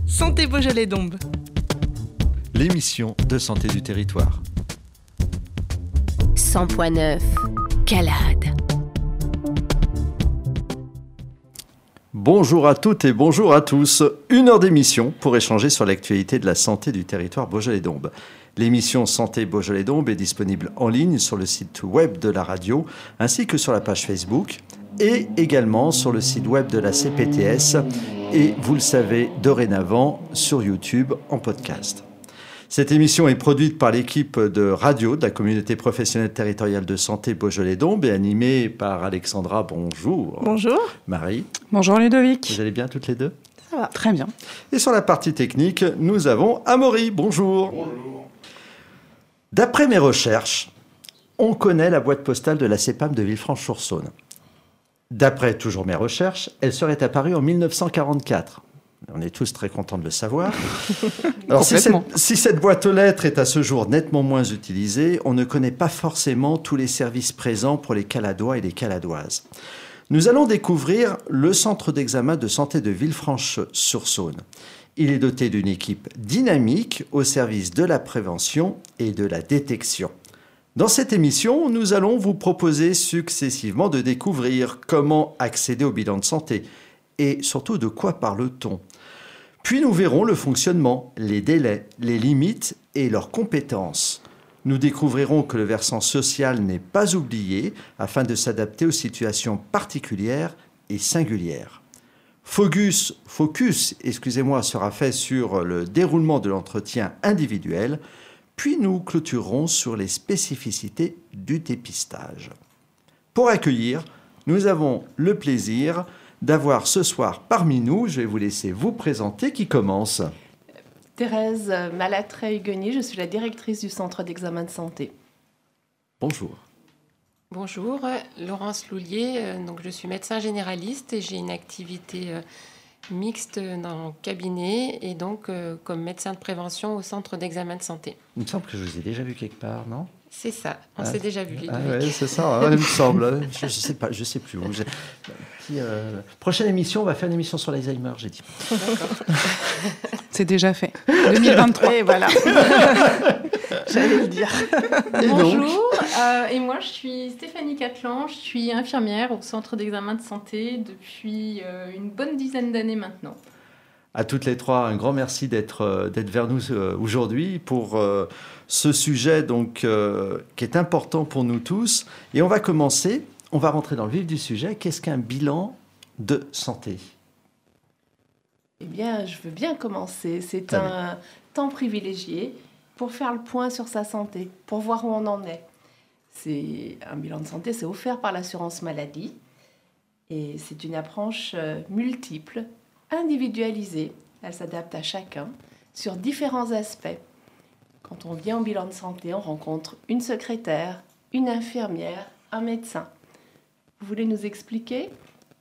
Santé Beaujolais-Dombes. L'émission de santé du territoire. 100.9 Calade. Bonjour à toutes et bonjour à tous. 1 heure d'émission pour échanger sur l'actualité de la santé du territoire Beaujolais-Dombes. L'émission Santé Beaujolais-Dombes est disponible en ligne sur le site web de la radio ainsi que sur la page Facebook et également sur le site web de la CPTS et, vous le savez, dorénavant sur YouTube en podcast. Cette émission est produite par l'équipe de radio de la communauté professionnelle territoriale de santé Beaujolais-Dombes et animée par Alexandra. Bonjour. Bonjour. Marie. Bonjour Ludovic. Vous allez bien toutes les deux ? Ça va. Très bien. Et sur la partie technique, nous avons Amaury. Bonjour. Bonjour. D'après mes recherches, on connaît la boîte postale de la CEPAM de Villefranche-sur-Saône. D'après toujours mes recherches, elle serait apparue en 1944. On est tous très contents de le savoir. Alors, si cette boîte aux lettres est à ce jour nettement moins utilisée, on ne connaît pas forcément tous les services présents pour les Caladois et les Caladoises. Nous allons découvrir le centre d'examen de santé de Villefranche-sur-Saône. Il est doté d'une équipe dynamique au service de la prévention et de la détection. Dans cette émission, nous allons vous proposer successivement de découvrir comment accéder au bilan de santé et surtout de quoi parle-t-on. Puis nous verrons le fonctionnement, les délais, les limites et leurs compétences. Nous découvrirons que le versant social n'est pas oublié afin de s'adapter aux situations particulières et singulières. Focus sera fait sur le déroulement de l'entretien individuel, puis nous clôturerons sur les spécificités du dépistage. Pour accueillir, nous avons le plaisir d'avoir ce soir parmi nous, je vais vous laisser vous présenter, qui commence. Thérèse Malatrey-Hugueny, je suis la directrice du centre d'examen de santé. Bonjour. Bonjour, Laurence Loulier, donc je suis médecin généraliste et j'ai une activité mixte dans le cabinet et donc comme médecin de prévention au centre d'examen de santé. Il me semble que je vous ai déjà vu quelque part, non ? C'est ça, on s'est déjà vu. Oui, c'est ça, il me semble. Je sais plus où. Prochaine émission, on va faire une émission sur l'Alzheimer, j'ai dit. D'accord. C'est déjà fait. 2023. Et voilà. J'allais le dire. Bonjour, et moi je suis Stéphanie Catlan, je suis infirmière au centre d'examen de santé depuis une bonne dizaine d'années maintenant. À toutes les trois, un grand merci d'être vers nous aujourd'hui pour ce sujet donc, qui est important pour nous tous. Et on va commencer, on va rentrer dans le vif du sujet. Qu'est-ce qu'un bilan de santé ? Eh bien, je veux bien commencer. C'est un temps privilégié pour faire le point sur sa santé, pour voir où on en est. Un bilan de santé, c'est offert par l'assurance maladie. Et c'est une approche multiple, individualisée. Elle s'adapte à chacun sur différents aspects. Quand on vient au bilan de santé, on rencontre une secrétaire, une infirmière, un médecin. Vous voulez nous expliquer ?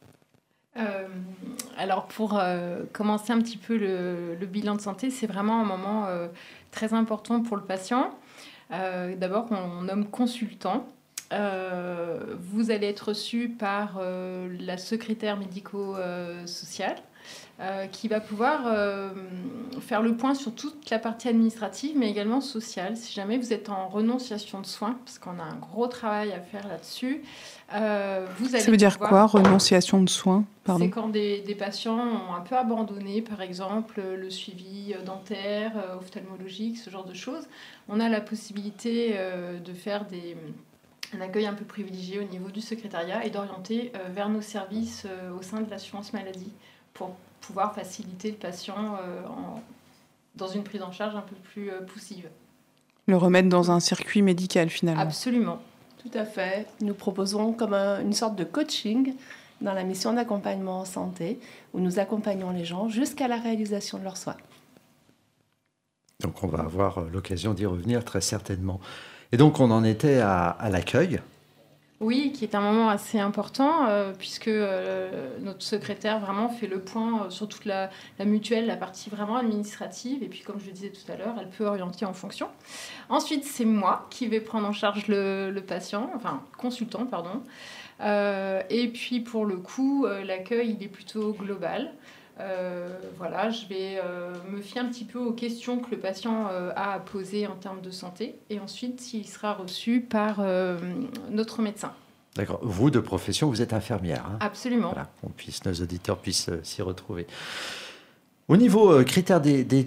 Alors pour commencer un petit peu le bilan de santé, c'est vraiment un moment très important pour le patient. D'abord, on nomme consultant. Vous allez être reçu par la secrétaire médico-sociale qui va pouvoir faire le point sur toute la partie administrative, mais également sociale. Si jamais vous êtes en renonciation de soins, parce qu'on a un gros travail à faire là-dessus, vous allez. Ça veut dire quoi, renonciation de soins ? Pardon. C'est quand des patients ont un peu abandonné, par exemple, le suivi dentaire, ophtalmologique, ce genre de choses. On a la possibilité de faire un accueil un peu privilégié au niveau du secrétariat et d'orienter vers nos services au sein de l'assurance maladie pour pouvoir faciliter le patient dans une prise en charge un peu plus poussive. Le remettre dans un circuit médical, finalement. Absolument. Tout à fait. Nous proposons comme une sorte de coaching dans la mission d'accompagnement en santé, où nous accompagnons les gens jusqu'à la réalisation de leurs soins. Donc on va avoir l'occasion d'y revenir très certainement. Et donc on en était à l'accueil. Oui, qui est un moment assez important puisque notre secrétaire vraiment fait le point sur toute la mutuelle, la partie vraiment administrative. Et puis, comme je le disais tout à l'heure, elle peut orienter en fonction. Ensuite, c'est moi qui vais prendre en charge le patient, enfin, consultant, pardon. Et puis, pour le coup, l'accueil, il est plutôt global. Voilà, je vais me fier un petit peu aux questions que le patient a à poser en termes de santé. Et ensuite, il sera reçu par notre médecin. D'accord. Vous, de profession, vous êtes infirmière. Hein. Absolument. Voilà, nos auditeurs puissent s'y retrouver. Au niveau critères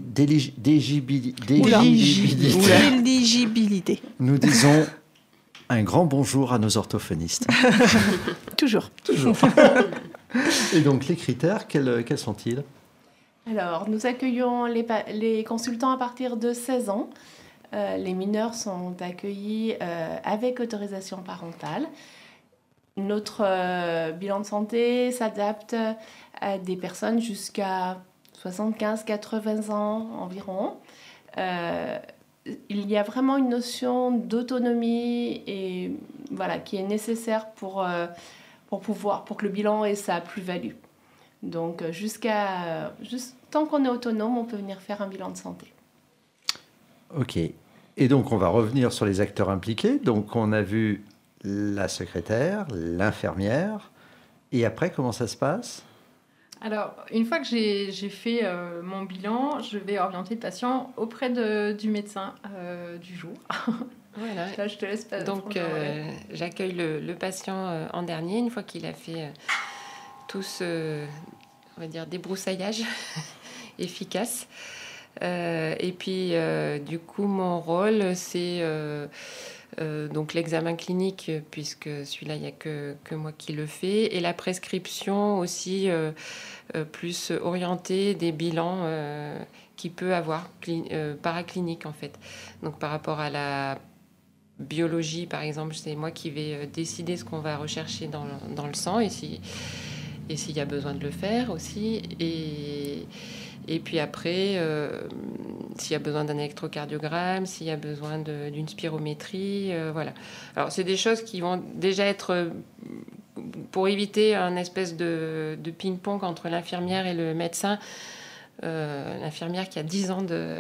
D'éligibilité. nous disons un grand bonjour à nos orthophonistes. Toujours. Toujours. Et donc, les critères, quels sont-ils ? Alors, nous accueillons les consultants à partir de 16 ans. Les mineurs sont accueillis avec autorisation parentale. Notre bilan de santé s'adapte à des personnes jusqu'à 75-80 ans environ. Il y a vraiment une notion d'autonomie et, voilà, qui est nécessaire pour que le bilan ait sa plus-value. Donc, tant qu'on est autonome, on peut venir faire un bilan de santé. Ok. Et donc, on va revenir sur les acteurs impliqués. Donc, on a vu la secrétaire, l'infirmière. Et après, comment ça se passe ? Alors, une fois que j'ai fait mon bilan, je vais orienter le patient auprès du médecin du jour. Voilà. Là, je te laisse pas. Donc, j'accueille le patient en dernier, une fois qu'il a fait tout ce, on va dire, débroussaillage efficace. Et puis, du coup, mon rôle, c'est donc l'examen clinique, puisque celui-là, il n'y a que moi qui le fais, et la prescription aussi, plus orientée des bilans qu'il peut avoir, paracliniques en fait. Donc, par rapport à la biologie, par exemple, c'est moi qui vais décider ce qu'on va rechercher dans le sang, et s'il y a besoin de le faire aussi. Et puis après, s'il y a besoin d'un électrocardiogramme, s'il y a besoin d'une spirométrie, voilà. Alors, c'est des choses qui vont déjà être, pour éviter un espèce de ping-pong entre l'infirmière et le médecin. L'infirmière qui a 10 ans de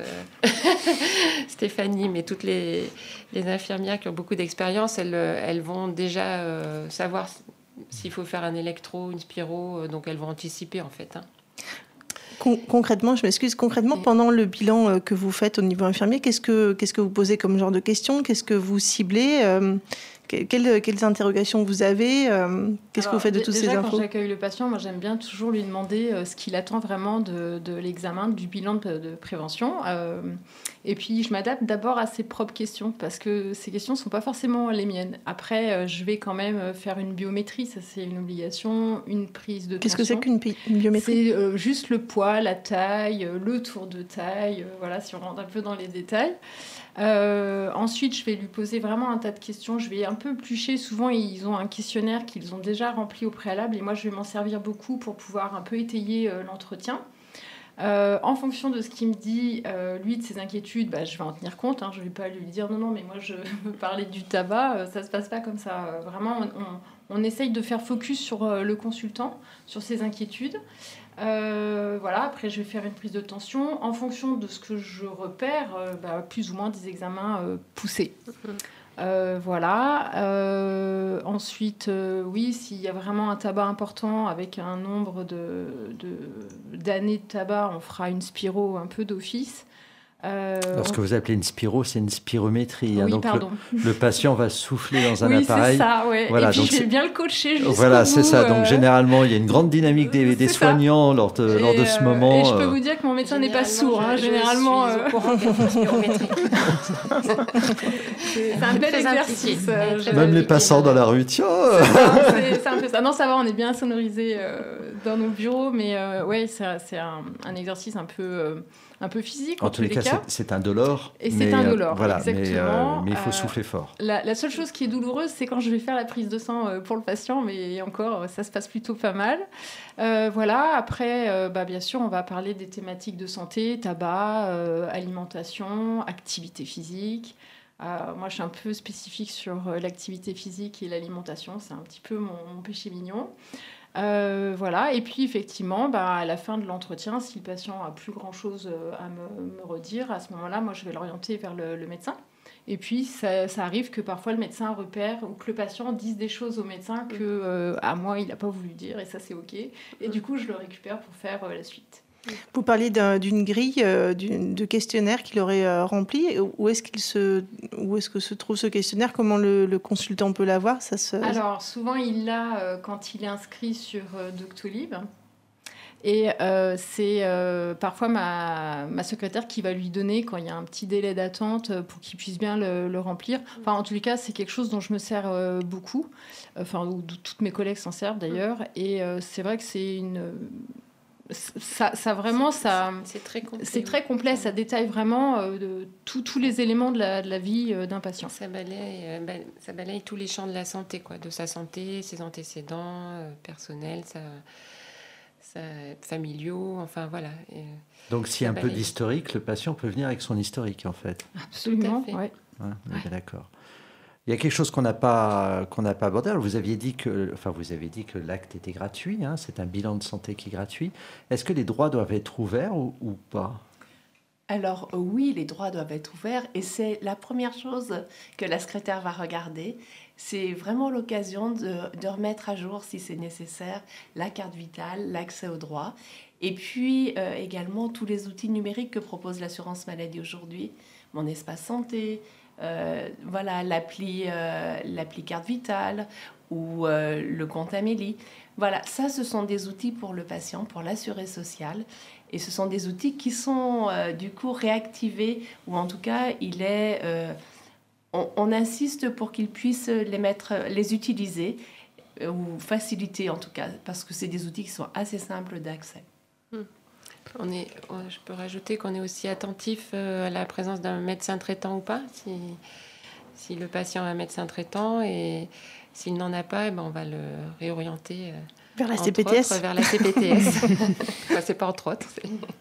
Stéphanie, mais toutes les infirmières qui ont beaucoup d'expérience, elles vont déjà savoir s'il faut faire un électro, une spiro, donc elles vont anticiper en fait. Hein. Concrètement, je m'excuse, pendant le bilan que vous faites au niveau infirmier, qu'est-ce que vous posez comme genre de questions ? Qu'est-ce que vous ciblez ? Quelles interrogations vous avez ? Qu'est-ce que vous faites de toutes ces infos ? Déjà, quand j'accueille le patient, moi, j'aime bien toujours lui demander ce qu'il attend vraiment de l'examen, du bilan de prévention. Et puis, je m'adapte d'abord à ses propres questions, parce que ces questions ne sont pas forcément les miennes. Après, je vais quand même faire une biométrie, ça c'est une obligation, une prise de tension. Qu'est-ce que c'est qu'une biométrie ? C'est juste le poids, la taille, le tour de taille, voilà, si on rentre un peu dans les détails. Ensuite, je vais lui poser vraiment un tas de questions. Je vais un peu éplucher. Souvent, ils ont un questionnaire qu'ils ont déjà rempli au préalable, et moi, je vais m'en servir beaucoup pour pouvoir un peu étayer l'entretien. En fonction de ce qu'il me dit, lui, de ses inquiétudes, je vais en tenir compte. Hein. Je ne vais pas lui dire non, mais moi, je veux parler du tabac. Ça ne se passe pas comme ça. Vraiment, on essaye de faire focus sur le consultant, sur ses inquiétudes. Voilà, après, je vais faire une prise de tension. En fonction de ce que je repère, plus ou moins des examens poussés. Voilà. Ensuite, oui, s'il y a vraiment un tabac important avec un nombre d'années de tabac, on fera une spiro un peu d'office. Lorsque vous appelez une spiro, c'est une spirométrie. Oui, hein, donc pardon. Le patient va souffler dans un oui, appareil. Oui, c'est ça, ouais. Voilà, et puis donc je vais bien le coacher jusqu'au Voilà, bout, c'est ça. Donc généralement, il y a une grande dynamique des soignants lors de ce moment. Et je peux vous dire que mon médecin n'est pas sourd. Généralement, je suis au courant de la spirométrie. C'est un bel exercice. Même les passants dans la rue, tiens. C'est un peu ça. Non, ça va, on est bien sonorisé dans nos bureaux, mais ouais, c'est un exercice un peu physique. En tous les cas, c'est indolore. Et c'est indolore, voilà, exactement. Mais il faut souffler fort. La seule chose qui est douloureuse, c'est quand je vais faire la prise de sang pour le patient, mais encore, ça se passe plutôt pas mal. Voilà, après, bien sûr, on va parler des thématiques de santé, tabac, alimentation, activité physique. Moi, je suis un peu spécifique sur l'activité physique et l'alimentation. C'est un petit peu mon péché mignon. Voilà, et puis effectivement, à la fin de l'entretien, si le patient a plus grand-chose à me redire, à ce moment-là, moi, je vais l'orienter vers le médecin. Et puis, ça arrive que parfois le médecin repère ou que le patient dise des choses au médecin que à moi, il n'a pas voulu dire, et ça, c'est OK. Et du coup, je le récupère pour faire la suite. Vous parliez d'une grille de questionnaire qu'il aurait rempli. Où est-ce que se trouve ce questionnaire? Comment le consultant peut l'avoir? Alors, souvent, il l'a quand il est inscrit sur Doctolib. Et c'est parfois ma secrétaire qui va lui donner quand il y a un petit délai d'attente pour qu'il puisse bien le remplir. Enfin, en tous les cas, c'est quelque chose dont je me sers beaucoup. Enfin, où toutes mes collègues s'en servent d'ailleurs. Et c'est vrai que c'est une... Ça vraiment, c'est très complet. C'est très complet, ça détaille vraiment tous les éléments de la vie d'un patient. Ça balaye tous les champs de la santé, quoi, de sa santé, ses antécédents personnels, familiaux, enfin voilà. Donc s'il y a un peu d'historique, le patient peut venir avec son historique en fait. Absolument, oui. Ouais, d'accord. Il y a quelque chose qu'on n'a pas abordé. Alors, vous avez dit que l'acte était gratuit. Hein, c'est un bilan de santé qui est gratuit. Est-ce que les droits doivent être ouverts ou pas? Alors oui, les droits doivent être ouverts et c'est la première chose que la secrétaire va regarder. C'est vraiment l'occasion de remettre à jour, si c'est nécessaire, la carte vitale, l'accès aux droits. Et puis également tous les outils numériques que propose l'assurance maladie aujourd'hui. Mon espace santé, l'appli carte vitale ou le compte Amélie. Voilà, ça, ce sont des outils pour le patient, pour l'assuré social. Et ce sont des outils qui sont du coup réactivés, ou en tout cas, on insiste pour qu'ils puissent les utiliser, ou faciliter en tout cas, parce que c'est des outils qui sont assez simples d'accès. Je peux rajouter qu'on est aussi attentif à la présence d'un médecin traitant ou pas, si le patient a un médecin traitant, et s'il n'en a pas, on va le réorienter vers la CPTS. Vers la CPTS. Enfin, c'est pas entre autres.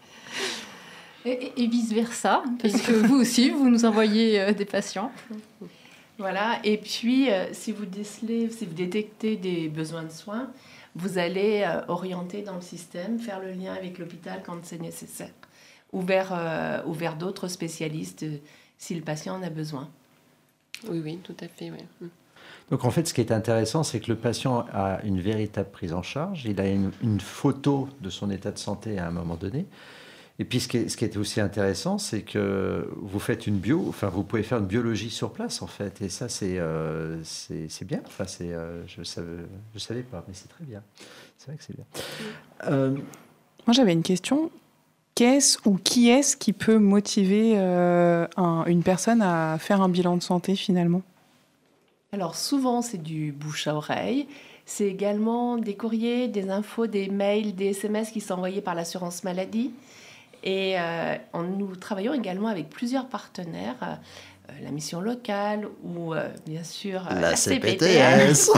Et vice-versa, parce que vous aussi, vous nous envoyez des patients. Voilà, et puis si vous détectez des besoins de soins, vous allez orienter dans le système, faire le lien avec l'hôpital quand c'est nécessaire, ou vers d'autres spécialistes si le patient en a besoin. Oui, tout à fait. Oui. Donc en fait, ce qui est intéressant, c'est que le patient a une véritable prise en charge. Il a une photo de son état de santé à un moment donné. Et puis ce qui est aussi intéressant, c'est que vous faites vous pouvez faire une biologie sur place en fait. Et ça, c'est bien. Enfin, je savais pas, mais c'est très bien. C'est vrai que c'est bien. Moi, j'avais une question. Qui est-ce qui peut motiver une personne à faire un bilan de santé finalement? Alors souvent, c'est du bouche à oreille. C'est également des courriers, des infos, des mails, des SMS qui sont envoyés par l'assurance maladie. Et nous travaillons également avec plusieurs partenaires, la mission locale ou bien sûr la CPTS.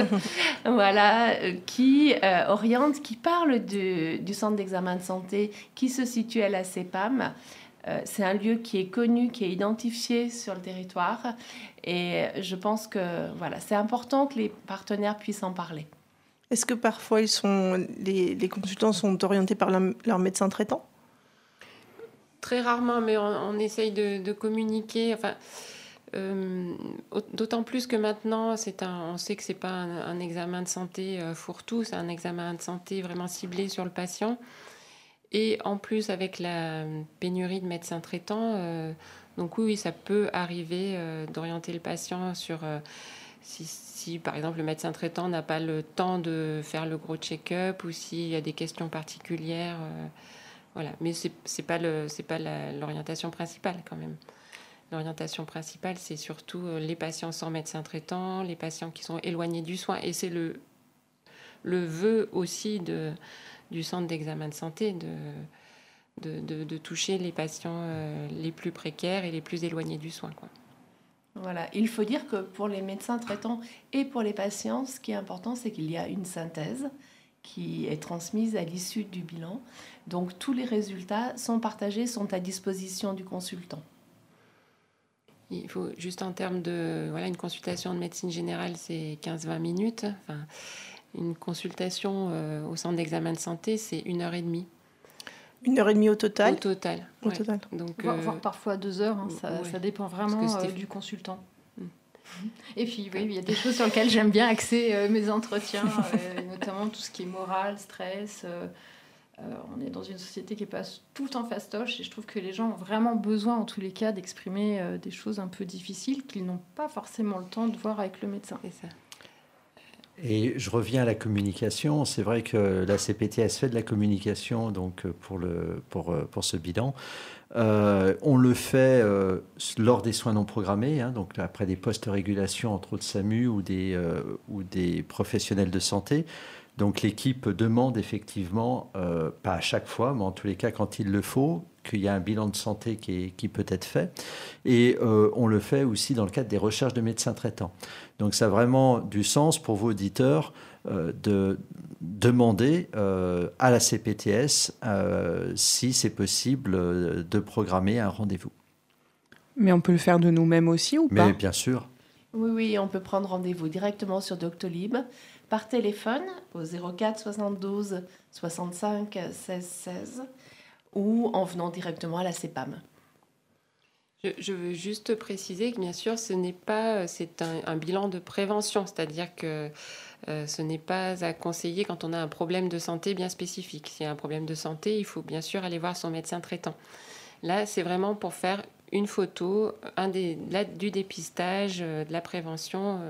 Voilà, qui oriente, qui parle du centre d'examen de santé qui se situe à la CEPAM. C'est un lieu qui est connu, qui est identifié sur le territoire. Et je pense que c'est important que les partenaires puissent en parler. Est-ce que parfois les consultants sont orientés par leur médecin traitant? Très rarement, mais on essaye de communiquer. Enfin, d'autant plus que maintenant, on sait que c'est pas un examen de santé fourre-tout, c'est un examen de santé vraiment ciblé sur le patient. Et en plus, avec la pénurie de médecins traitants, donc oui, ça peut arriver d'orienter le patient sur... Si, par exemple, le médecin traitant n'a pas le temps de faire le gros check-up ou s'il y a des questions particulières... Voilà, mais c'est pas l'orientation principale quand même. L'orientation principale, c'est surtout les patients sans médecin traitant, les patients qui sont éloignés du soin. Et c'est le vœu aussi du centre d'examen de santé de toucher les patients les plus précaires et les plus éloignés du soin, quoi. Voilà, il faut dire que pour les médecins traitants et pour les patients, ce qui est important, c'est qu'il y a une synthèse qui est transmise à l'issue du bilan. Donc tous les résultats sont partagés, sont à disposition du consultant. Il faut juste en termes de... une consultation de médecine générale, c'est 15-20 minutes. Enfin, une consultation au centre d'examen de santé, c'est 1h30. 1h30 au total. Au total. Au ouais. total. Donc, Voire parfois 2 heures, hein, ouais. ça dépend Parce vraiment que c'était- du consultant. Et puis, oui, il y a des choses sur lesquelles j'aime bien axer mes entretiens, notamment tout ce qui est moral, stress. On est dans une société qui passe tout le temps fastoche et je trouve que les gens ont vraiment besoin, en tous les cas, d'exprimer des choses un peu difficiles qu'ils n'ont pas forcément le temps de voir avec le médecin. C'est ça. Et je reviens à la communication. C'est vrai que la CPTS fait de la communication donc pour ce bilan. On le fait lors des soins non programmés, hein, donc après des post-régulations, entre autres SAMU ou des professionnels de santé. Donc l'équipe demande effectivement, pas à chaque fois, mais en tous les cas quand il le faut, qu'il y a un bilan de santé qui peut être fait. Et on le fait aussi dans le cadre des recherches de médecins traitants. Donc ça a vraiment du sens pour vos auditeurs de demander à la CPTS si c'est possible de programmer un rendez-vous. Mais on peut le faire de nous-mêmes aussi ou pas? Mais bien sûr. Oui, on peut prendre rendez-vous directement sur Doctolib par téléphone au 04 72 65 16 16 ou en venant directement à la CEPAM. Je veux juste préciser que bien sûr, c'est un bilan de prévention, c'est-à-dire que ce n'est pas à conseiller quand on a un problème de santé bien spécifique. S'il y a un problème de santé, il faut bien sûr aller voir son médecin traitant. Là, c'est vraiment pour faire une photo du dépistage, de la prévention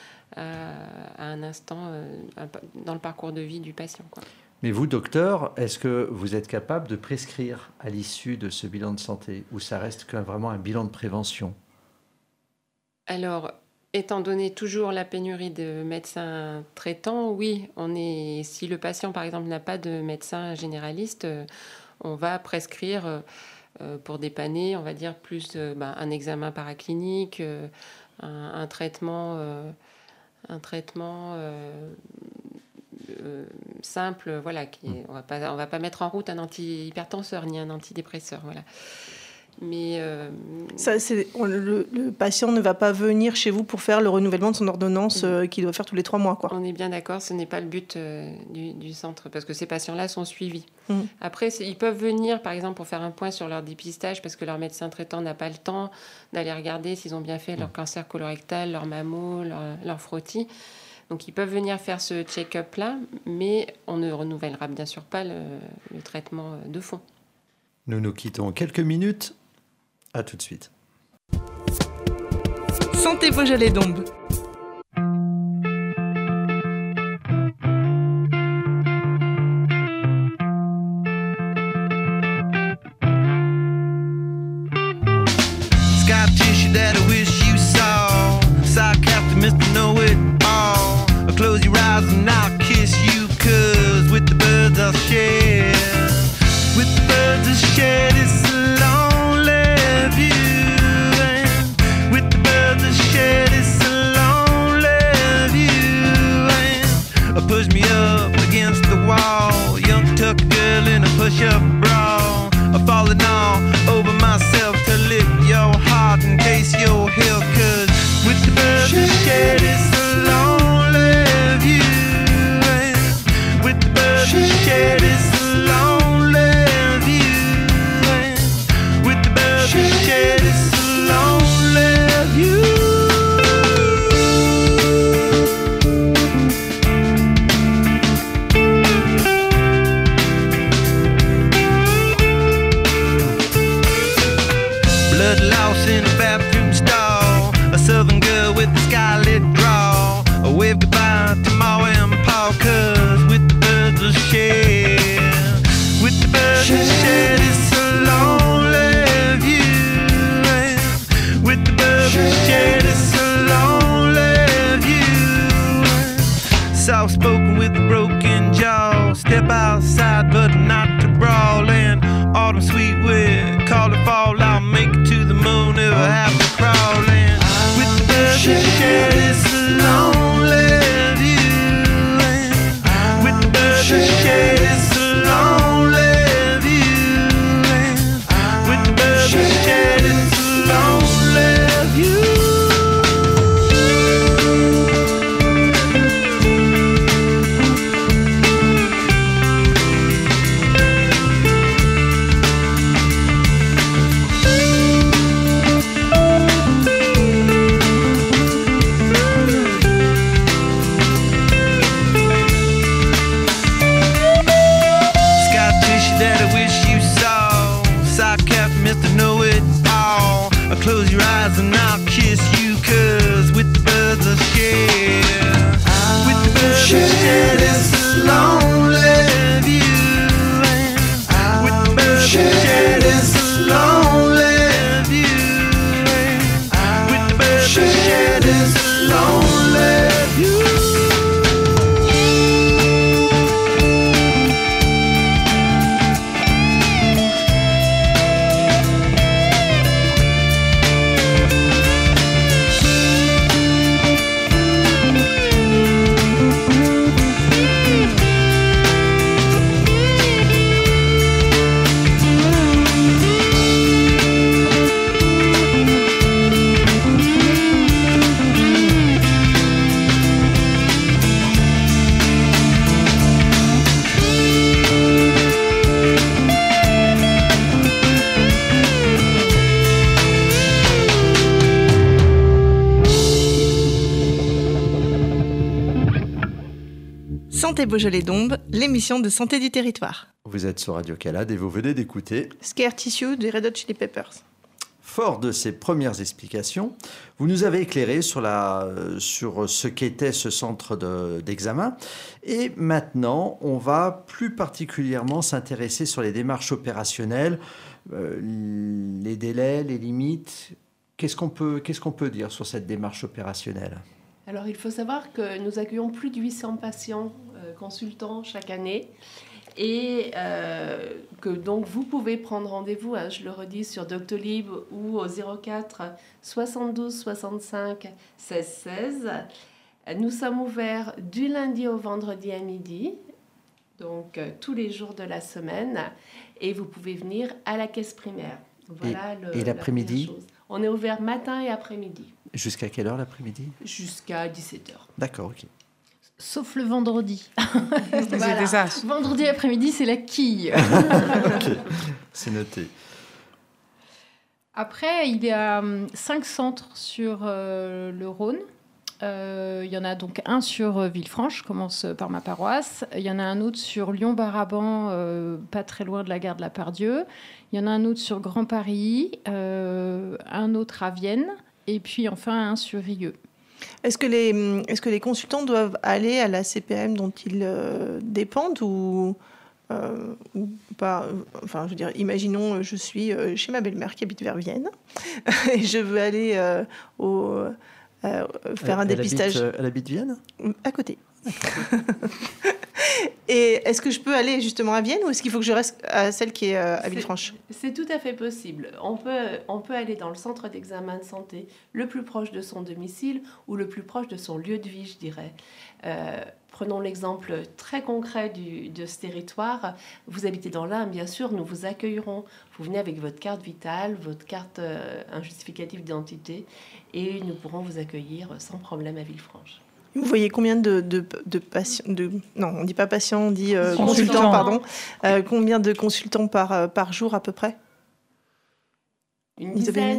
à un instant dans le parcours de vie du patient, quoi. Mais vous, docteur, est-ce que vous êtes capable de prescrire à l'issue de ce bilan de santé ou ça reste vraiment un bilan de prévention? Alors, étant donné toujours la pénurie de médecins traitants, oui, si le patient, par exemple, n'a pas de médecin généraliste, on va prescrire pour dépanner, on va dire, plus un examen paraclinique, un traitement simple, voilà. On va pas mettre en route un antihypertenseur ni un antidépresseur, voilà. Mais le patient ne va pas venir chez vous pour faire le renouvellement de son ordonnance qu'il doit faire tous les 3 mois, quoi. On est bien d'accord, ce n'est pas le but du centre, parce que ces patients-là sont suivis. Après, ils peuvent venir, par exemple, pour faire un point sur leur dépistage, parce que leur médecin traitant n'a pas le temps d'aller regarder s'ils ont bien fait leur cancer colorectal, leur mammo, leur frottis. Donc, ils peuvent venir faire ce check-up-là, mais on ne renouvellera bien sûr pas le traitement de fond. Nous nous quittons quelques minutes. À tout de suite. Santé Beaujolais d'Ombre. Scar tissue that I wish you saw. Sarcastic Mr. Know-It-All. Close your eyes and I'll kiss you, 'cause with the birds I'll share. With the birds I'll share this lonely view. And with the birds I'll share this lonely view. And push me up against the wall. Young tuck girl in a push-up bra. Falling all over myself to lift your heart and taste your hill. 'Cause with the birds I'll share this lonely view. And with the birds I'll share this lonely view. And with the birds I'll share this lonely view. Santé Beaujolais-Dombes, l'émission de santé du territoire. Vous êtes sur Radio Calade et vous venez d'écouter Scare Tissue des Red Hot Chili Peppers. Fort de ces premières explications, vous nous avez éclairé sur ce qu'était ce centre d'examen. Et maintenant, on va plus particulièrement s'intéresser sur les démarches opérationnelles, les délais, les limites. Qu'est-ce qu'on peut dire sur cette démarche opérationnelle ? Alors, il faut savoir que nous accueillons plus de 800 patients consultants chaque année. Et que donc vous pouvez prendre rendez-vous, je le redis, sur Doctolib ou au 04 72 65 16 16. Nous sommes ouverts du lundi au vendredi à midi, donc tous les jours de la semaine, et vous pouvez venir à la caisse primaire. Voilà et l'après-midi ? On est ouvert matin et après-midi. Jusqu'à quelle heure l'après-midi ? Jusqu'à 17h. D'accord, ok. Sauf le vendredi. C'était ça. Vendredi après-midi, c'est la quille. Ok, c'est noté. Après, il y a 5 centres sur le Rhône. Il y en a donc un sur Villefranche, je commence par ma paroisse. Il y en a un autre sur Lyon-Baraban, pas très loin de la gare de la Pardieu. Il y en a un autre sur Grand Paris, un autre à Vienne, et puis enfin un sur Rieux. Est-ce que les consultants doivent aller à la CPAM dont ils dépendent ou pas ? Enfin, je veux dire, imaginons, je suis chez ma belle-mère qui habite vers Vienne et je veux aller faire un dépistage. Elle habite Vienne ? À côté. Et est-ce que je peux aller justement à Vienne ou est-ce qu'il faut que je reste à celle qui est à Villefranche ? C'est tout à fait possible. On peut aller dans le centre d'examen de santé le plus proche de son domicile ou le plus proche de son lieu de vie, je dirais. Prenons l'exemple très concret de ce territoire. Vous habitez dans l'Ain, bien sûr, nous vous accueillerons. Vous venez avec votre carte vitale, votre carte, un justificatif d'identité, et nous pourrons vous accueillir sans problème à Villefranche. Vous voyez combien de patients, non, on ne dit pas patients, on dit consultants, pardon. Combien de consultants par jour à peu près ? Une dizaine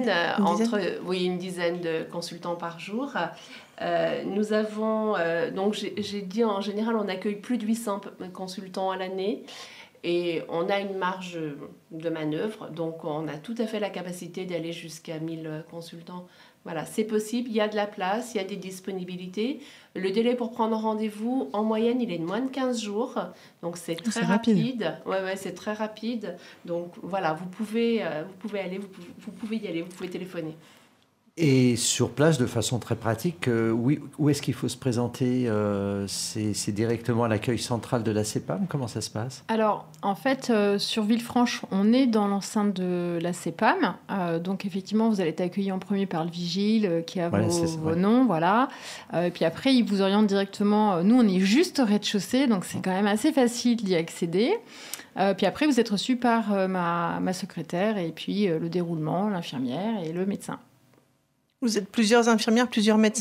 de consultants par jour. Nous avons, donc j'ai dit en général, on accueille plus de 800 consultants à l'année. Et on a une marge de manœuvre, donc on a tout à fait la capacité d'aller jusqu'à 1000 consultants. Voilà, c'est possible, il y a de la place, il y a des disponibilités. Le délai pour prendre rendez-vous, en moyenne, il est de moins de 15 jours, donc c'est très rapide. Ouais, c'est très rapide. Donc voilà, vous pouvez y aller, vous pouvez téléphoner. Et sur place, de façon très pratique, où est-ce qu'il faut se présenter ? C'est directement à l'accueil central de la CPAM ? Comment ça se passe ? Alors, en fait, sur Villefranche, on est dans l'enceinte de la CPAM. Donc, effectivement, vous allez être accueilli en premier par le vigile qui a vos noms. Voilà. Puis après, il vous oriente directement. Nous, on est juste au rez-de-chaussée, donc c'est quand même assez facile d'y accéder. Puis après, vous êtes reçu par ma secrétaire et puis le déroulement, l'infirmière et le médecin. Vous êtes plusieurs infirmières, plusieurs médecins ?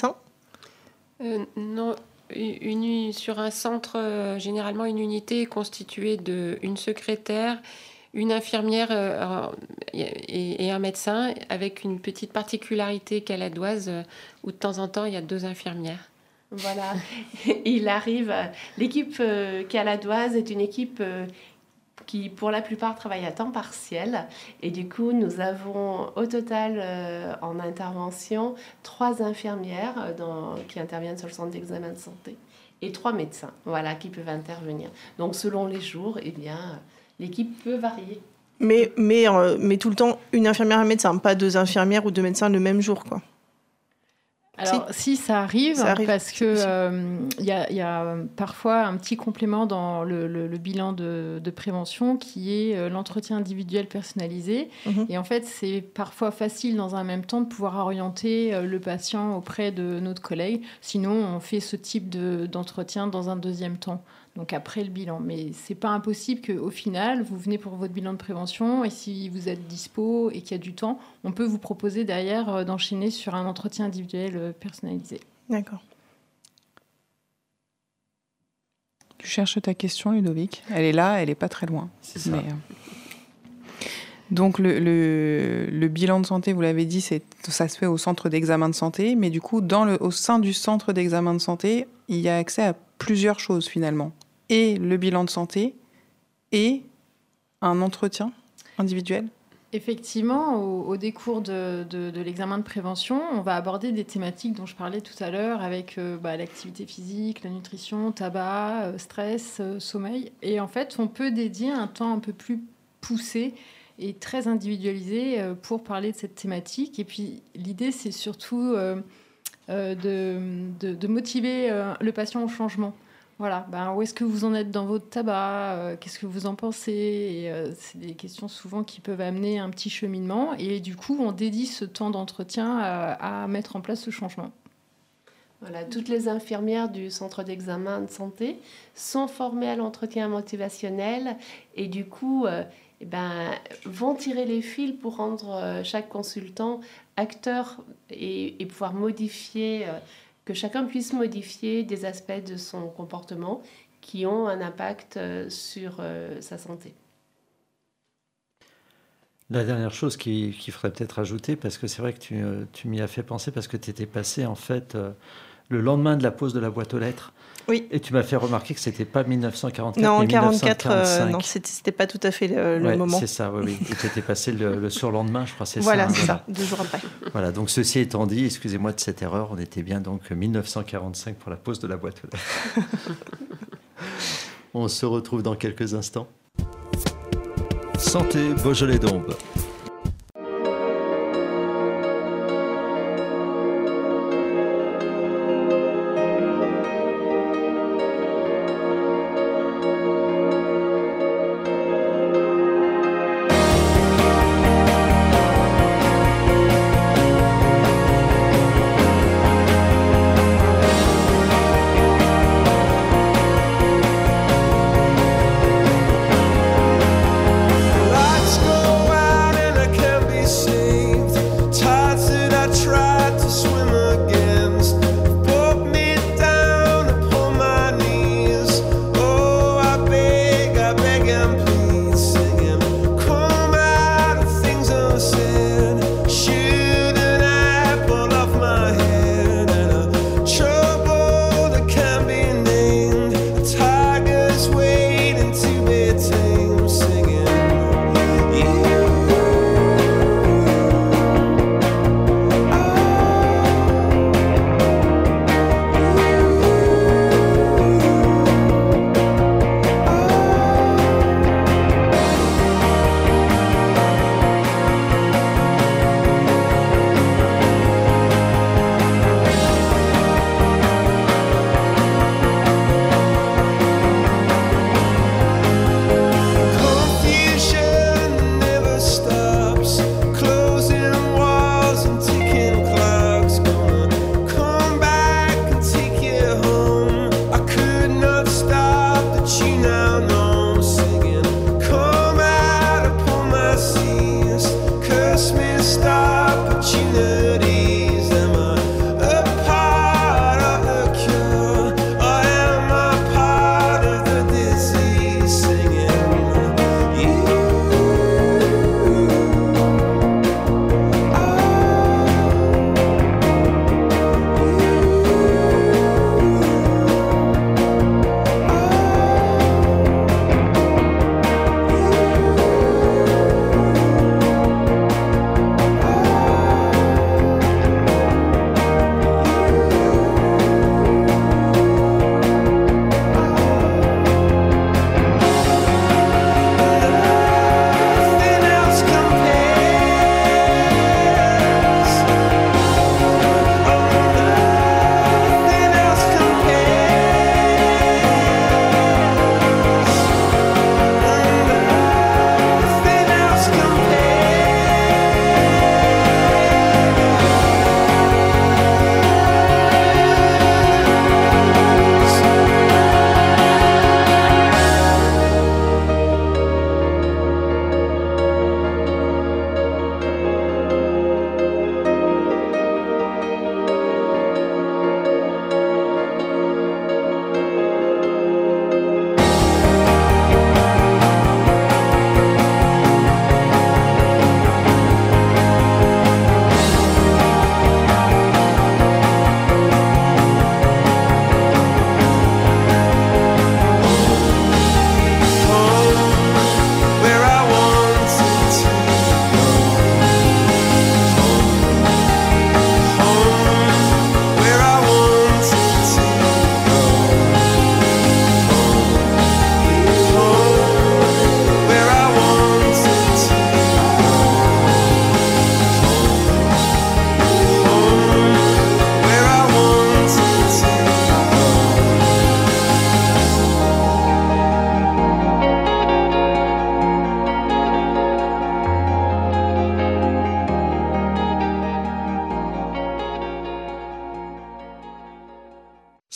Non, sur un centre, généralement une unité est constituée d'une secrétaire, une infirmière et un médecin, avec une petite particularité caladoise où de temps en temps il y a 2 infirmières. Voilà, il arrive. L'équipe caladoise est une équipe qui pour la plupart travaillent à temps partiel. Et du coup, nous avons au total en intervention 3 infirmières qui interviennent sur le centre d'examen de santé et 3 médecins qui peuvent intervenir. Donc selon les jours, l'équipe peut varier. Mais tout le temps, une infirmière et un médecin, pas 2 infirmières ou 2 médecins le même jour, quoi. Alors, si ça arrive parce que y a parfois un petit complément dans le bilan de prévention qui est l'entretien individuel personnalisé. Et en fait, c'est parfois facile dans un même temps de pouvoir orienter le patient auprès de notre collègue. Sinon, on fait ce type d'entretien dans un deuxième temps. Donc après le bilan. Mais c'est pas impossible qu'au final, vous venez pour votre bilan de prévention et si vous êtes dispo et qu'il y a du temps, on peut vous proposer derrière d'enchaîner sur un entretien individuel personnalisé. D'accord. Tu cherches ta question, Ludovic ? Elle est là, elle n'est pas très loin. C'est ça. Donc le bilan de santé, vous l'avez dit, ça se fait au centre d'examen de santé, mais du coup, au sein du centre d'examen de santé, il y a accès à plusieurs choses finalement. et le bilan de santé et un entretien individuel? Effectivement, au décours de l'examen de prévention, on va aborder des thématiques dont je parlais tout à l'heure avec l'activité physique, la nutrition, tabac, stress, sommeil. Et en fait, on peut dédier un temps un peu plus poussé et très individualisé pour parler de cette thématique. Et puis, l'idée, c'est surtout de motiver le patient au changement. Voilà, où est-ce que vous en êtes dans votre tabac? Qu'est-ce que vous en pensez? Et, c'est des questions souvent qui peuvent amener un petit cheminement. Et du coup, on dédie ce temps d'entretien à mettre en place ce changement. Voilà, toutes les infirmières du centre d'examen de santé sont formées à l'entretien motivationnel et du coup vont tirer les fils pour rendre chaque consultant acteur et pouvoir modifier... que chacun puisse modifier des aspects de son comportement qui ont un impact sur sa santé. La dernière chose qu'il faudrait peut-être ajouter, parce que c'est vrai que tu m'y as fait penser, parce que tu étais passé en fait le lendemain de la pause de la boîte aux lettres. Oui. Et tu m'as fait remarquer que c'était pas 1944, non, mais 1945. 1945. Non, c'était pas tout à fait le moment. C'est ça, oui. Et tu étais passé le surlendemain, je crois, c'est voilà, ça. c'est ça, 2 jours après. Voilà, donc ceci étant dit, excusez-moi de cette erreur, on était bien donc 1945 pour la pause de la boîte aux lettres. On se retrouve dans quelques instants. Santé Beaujolais-Dombes. Let's go out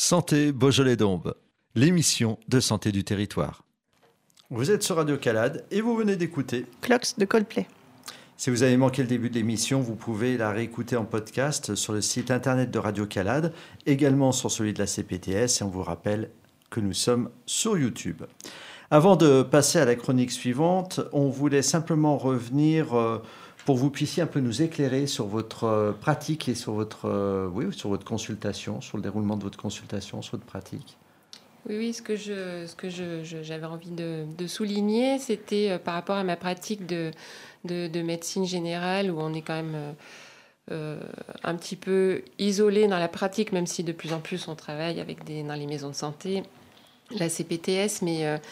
Santé Beaujolais-Dombes, l'émission de santé du territoire. Vous êtes sur Radio Calade et vous venez d'écouter Clocks de Coldplay. Si vous avez manqué le début de l'émission, vous pouvez la réécouter en podcast sur le site internet de Radio Calade, également sur celui de la CPTS, et on vous rappelle que nous sommes sur YouTube. Avant de passer à la chronique suivante, on voulait simplement revenir pour que vous puissiez un peu nous éclairer sur votre pratique et sur votre consultation, sur le déroulement de votre consultation, sur votre pratique. Oui, ce que j'avais envie de souligner, c'était par rapport à ma pratique de médecine générale, où on est quand même un petit peu isolé dans la pratique, même si de plus en plus on travaille dans les maisons de santé, la CPTS, mais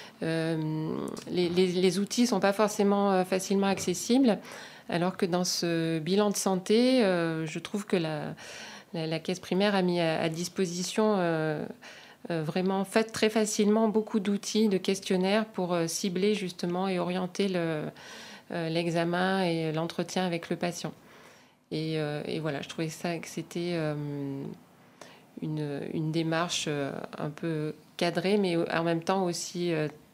les outils ne sont pas forcément facilement accessibles, alors que dans ce bilan de santé, je trouve que la caisse primaire a mis à disposition vraiment très facilement beaucoup d'outils, de questionnaires pour cibler justement et orienter l'examen et l'entretien avec le patient. Et voilà, je trouvais que c'était une démarche un peu cadrée, mais en même temps aussi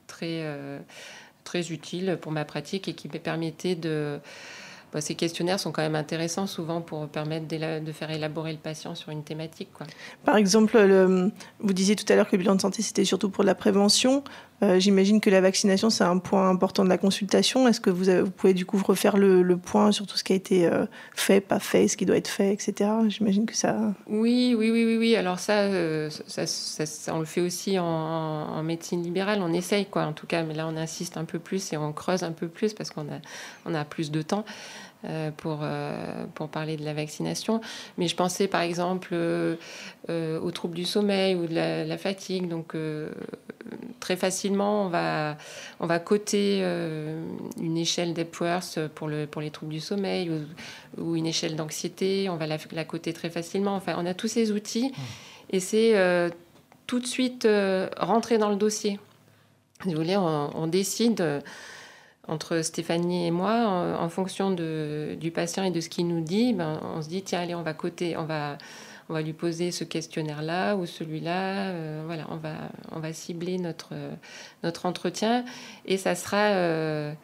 très utile pour ma pratique et qui me permettait ces questionnaires sont quand même intéressants souvent pour permettre de faire élaborer le patient sur une thématique, quoi. Par exemple, vous disiez tout à l'heure que le bilan de santé, c'était surtout pour la prévention. J'imagine que la vaccination, c'est un point important de la consultation. Est-ce que vous pouvez du coup refaire le point sur tout ce qui a été fait, pas fait, ce qui doit être fait, etc. J'imagine que ça... Oui. Alors ça, on le fait aussi en médecine libérale. On essaye, quoi, en tout cas. Mais là, on insiste un peu plus et on creuse un peu plus parce qu'on a plus de temps pour parler de la vaccination. Mais je pensais, par exemple, aux troubles du sommeil ou de la fatigue. Donc, très facilement, on va coter une échelle d'Epworth pour les troubles du sommeil ou une échelle d'anxiété. On va la coter très facilement. Enfin, on a tous ces outils et c'est tout de suite rentrer dans le dossier. Si vous voulez, on décide entre Stéphanie et moi, en fonction du patient et de ce qu'il nous dit, on se dit, tiens, allez, on va coter, on va lui poser ce questionnaire-là ou celui-là. Voilà, on va cibler notre entretien et ça sera,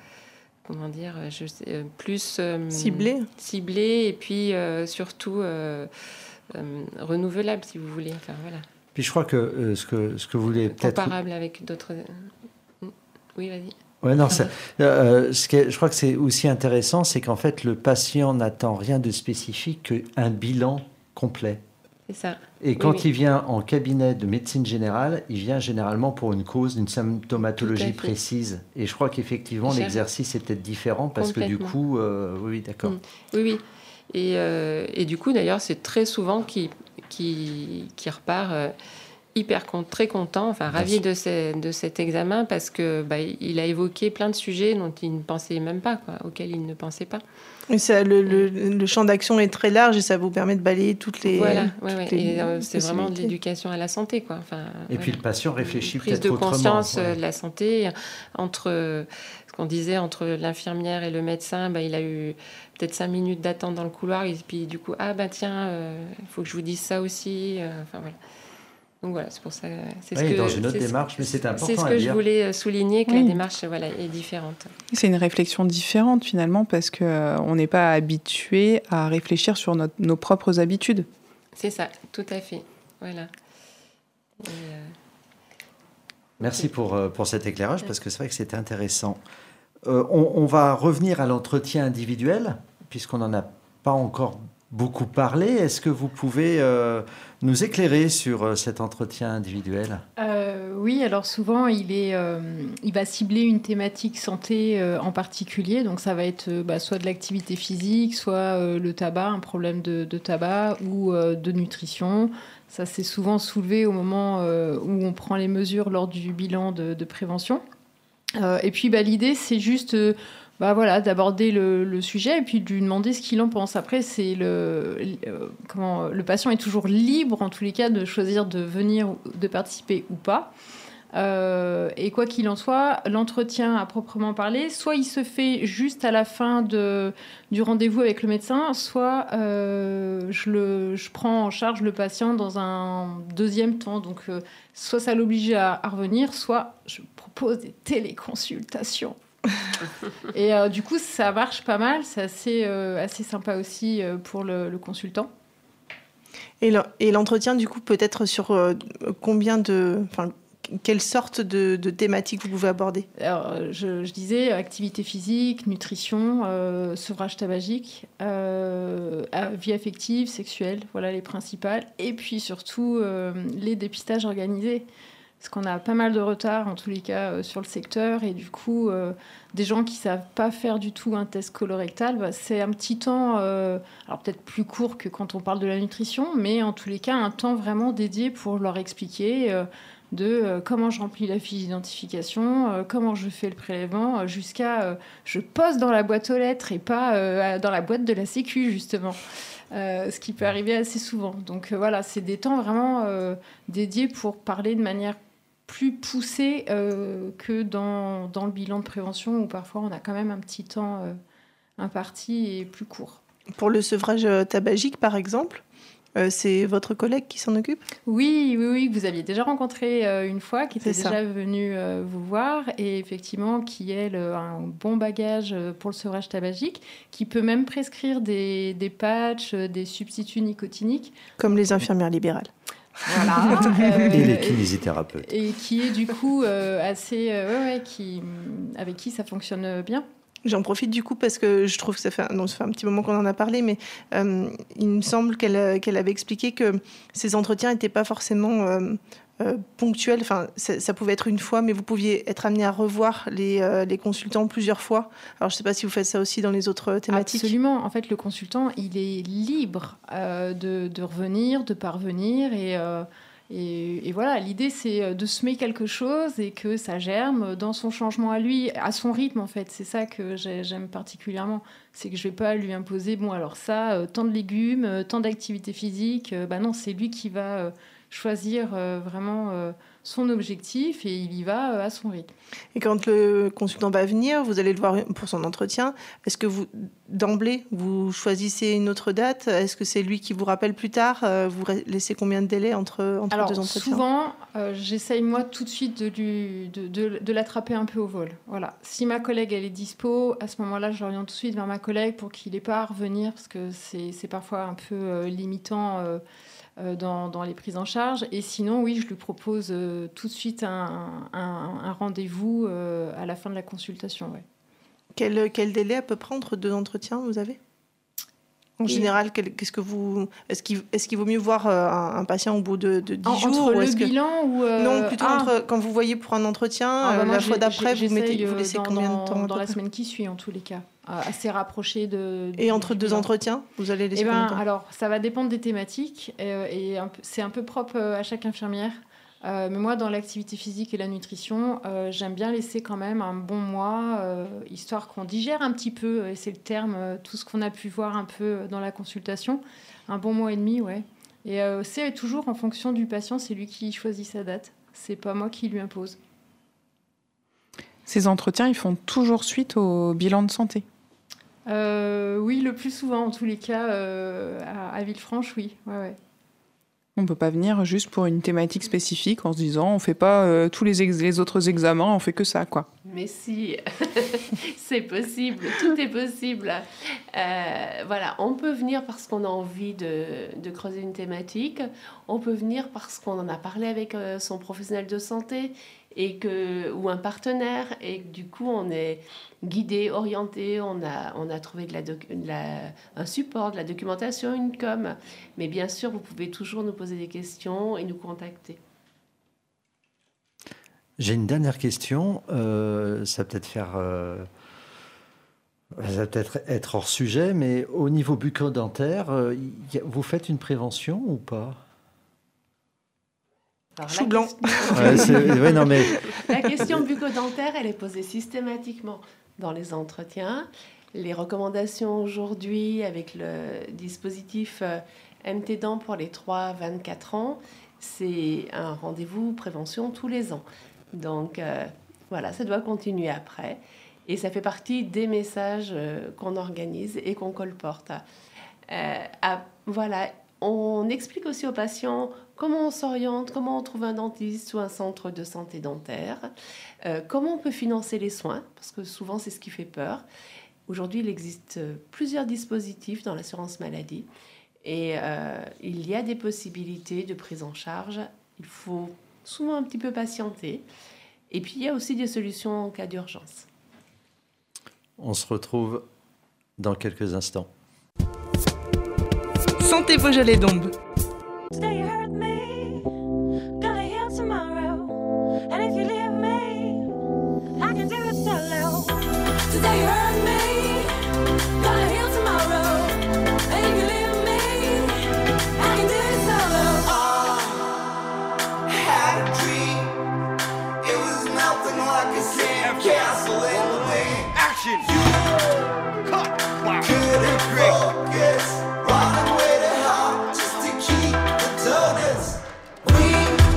plus ciblé et puis surtout renouvelable, si vous voulez. Enfin, voilà. Puis je crois que ce que vous voulez peut-être... Comparable avec d'autres... Oui, vas-y. Ouais, non, je crois que c'est aussi intéressant, c'est qu'en fait, le patient n'attend rien de spécifique qu'un bilan complet. C'est ça. Et quand il vient en cabinet de médecine générale, il vient généralement pour une cause, une symptomatologie précise. Et je crois qu'effectivement, l'exercice est peut-être différent parce que du coup... oui, d'accord. Oui. Et du coup, d'ailleurs, c'est très souvent qui repart... très content, ravi de cet examen parce que il a évoqué plein de sujets dont il ne pensait même pas, auxquels il ne pensait pas. Et ça, le champ d'action est très large et ça vous permet de balayer toutes les... Voilà, c'est vraiment de l'éducation à la santé, quoi. Puis le patient réfléchit peut-être Prise autrement. de conscience de la santé, entre ce qu'on disait, entre l'infirmière et le médecin, il a eu peut-être 5 minutes d'attente dans le couloir et puis du coup, tiens, il faut que je vous dise ça aussi. Voilà. Donc voilà, c'est pour ça. Dans une autre démarche, mais c'est important à dire. C'est ce que je voulais souligner, que la démarche est différente. C'est une réflexion différente finalement, parce qu'on n'est pas habitué à réfléchir sur nos propres habitudes. C'est ça, tout à fait. Voilà. Merci pour cet éclairage, parce que c'est vrai que c'était intéressant. On va revenir à l'entretien individuel, puisqu'on n'en a pas encore beaucoup parlé. Est-ce que vous pouvez nous éclairer sur cet entretien individuel ? Oui, alors souvent, il va cibler une thématique santé en particulier. Donc, ça va être soit de l'activité physique, soit le tabac, un problème de tabac ou de nutrition. Ça, c'est souvent soulevé au moment où on prend les mesures lors du bilan de prévention. Et puis, l'idée, c'est juste... d'aborder le sujet et puis de lui demander ce qu'il en pense. Après, c'est le patient est toujours libre, en tous les cas, de choisir de venir, de participer ou pas. Et quoi qu'il en soit, l'entretien à proprement parler, soit il se fait juste à la fin du rendez-vous avec le médecin, soit je prends en charge le patient dans un deuxième temps. Donc, soit ça l'oblige à revenir, soit je propose des téléconsultations. Et du coup, ça marche pas mal. C'est assez sympa aussi pour le consultant. Et l'entretien, du coup, peut être sur quelle sorte de thématique vous pouvez aborder? Alors, je disais activité physique, nutrition, sevrage tabagique, vie affective, sexuelle, voilà les principales. Et puis surtout, les dépistages organisés. Parce qu'on a pas mal de retard, en tous les cas, sur le secteur. Et du coup, des gens qui ne savent pas faire du tout un test colorectal, c'est un petit temps, alors peut-être plus court que quand on parle de la nutrition, mais en tous les cas, un temps vraiment dédié pour leur expliquer comment je remplis la fiche d'identification, comment je fais le prélèvement, jusqu'à je pose dans la boîte aux lettres et pas dans la boîte de la Sécu, justement. Ce qui peut arriver assez souvent. Donc voilà, c'est des temps vraiment dédiés pour parler de manière plus poussée que dans le bilan de prévention où parfois on a quand même un petit temps imparti et plus court. Pour le sevrage tabagique, par exemple, c'est votre collègue qui s'en occupe? Oui, que vous aviez déjà rencontré une fois, qui était déjà venu vous voir, et effectivement qui a un bon bagage pour le sevrage tabagique, qui peut même prescrire des patchs, des substituts nicotiniques. Comme les infirmières libérales. Voilà. Et les kinésithérapeutes. Et qui est du coup assez... avec qui ça fonctionne bien. J'en profite du coup parce que je trouve que ça fait un petit moment qu'on en a parlé, mais il me semble qu'elle avait expliqué que ces entretiens n'étaient pas forcément ponctuels. Enfin, ça pouvait être une fois, mais vous pouviez être amené à revoir les consultants plusieurs fois. Alors, je ne sais pas si vous faites ça aussi dans les autres thématiques. Absolument. En fait, le consultant, il est libre de revenir, de parvenir et voilà, l'idée, c'est de semer quelque chose et que ça germe dans son changement à lui, à son rythme, en fait. C'est ça que j'aime particulièrement. C'est que je ne vais pas lui imposer, bon, alors ça, tant de légumes, tant d'activité physique. Non, c'est lui qui va choisir vraiment son objectif et il y va à son rythme. Et quand le consultant va venir, vous allez le voir pour son entretien. Est-ce que d'emblée, vous choisissez une autre date? Est-ce que c'est lui qui vous rappelle plus tard? Vous laissez combien de délai entre deux entretiens? Souvent, j'essaye moi tout de suite de l'attraper un peu au vol. Voilà. Si ma collègue elle est dispo, à ce moment-là, je l'oriente tout de suite vers ma collègue pour qu'il n'ait pas à revenir parce que c'est parfois un peu limitant dans les prises en charge. Et sinon, oui, je lui propose tout de suite un rendez-vous à la fin de la consultation. Ouais. Quel délai à peu près entre deux entretiens vous avez? En général, est-ce qu'il vaut mieux voir un patient au bout de 10 jours entre le bilan ou non, plutôt quand vous voyez pour un entretien, la fois d'après, vous laissez combien de temps dans la semaine qui suit, en tous les cas. Assez rapproché Et entre deux entretiens, vous allez laisser combien de temps? Alors, ça va dépendre des thématiques et c'est un peu propre à chaque infirmière. Mais moi, dans l'activité physique et la nutrition, j'aime bien laisser quand même un bon mois, histoire qu'on digère un petit peu, et c'est le terme, tout ce qu'on a pu voir un peu dans la consultation. Un bon mois et demi, ouais. Et c'est toujours en fonction du patient, c'est lui qui choisit sa date. C'est pas moi qui lui impose. Ces entretiens, ils font toujours suite au bilan de santé? Oui, le plus souvent, en tous les cas, à Villefranche, oui. Ouais. On ne peut pas venir juste pour une thématique spécifique en se disant on ne fait pas tous les autres examens, on fait que ça, quoi. Mais si, c'est possible, tout est possible. Voilà, on peut venir parce qu'on a envie de creuser une thématique, on peut venir parce qu'on en a parlé avec son professionnel de santé ou un partenaire, et du coup on est guidé, orienté, on a trouvé un support, de la documentation, une com. Mais bien sûr, vous pouvez toujours nous poser des questions et nous contacter. J'ai une dernière question. Ça va peut-être être hors sujet, mais au niveau bucco-dentaire, vous faites une prévention ou pas? Chou blanc. La question bucco-dentaire, elle est posée systématiquement dans les entretiens. Les recommandations aujourd'hui avec le dispositif MT Dents pour les 3-24 ans, c'est un rendez-vous prévention tous les ans. Donc, voilà, ça doit continuer après. Et ça fait partie des messages qu'on organise et qu'on colporte. Voilà, on explique aussi aux patients comment on s'oriente, comment on trouve un dentiste ou un centre de santé dentaire, comment on peut financer les soins, parce que souvent c'est ce qui fait peur. Aujourd'hui, il existe plusieurs dispositifs dans l'assurance maladie et il y a des possibilités de prise en charge. Il faut souvent un petit peu patienter. Et puis, il y a aussi des solutions en cas d'urgence. On se retrouve dans quelques instants. Santé Beaujolais d'Ombre. Today you hurt me, gonna heal tomorrow. And if you leave me, I can do it solo. Today you hurt me, gonna heal tomorrow. And if you leave me, I can do it solo. I had a dream. It was melting like a sand castle in the wind. Action! You couldn't focus. Running with it hard just to keep the donuts. We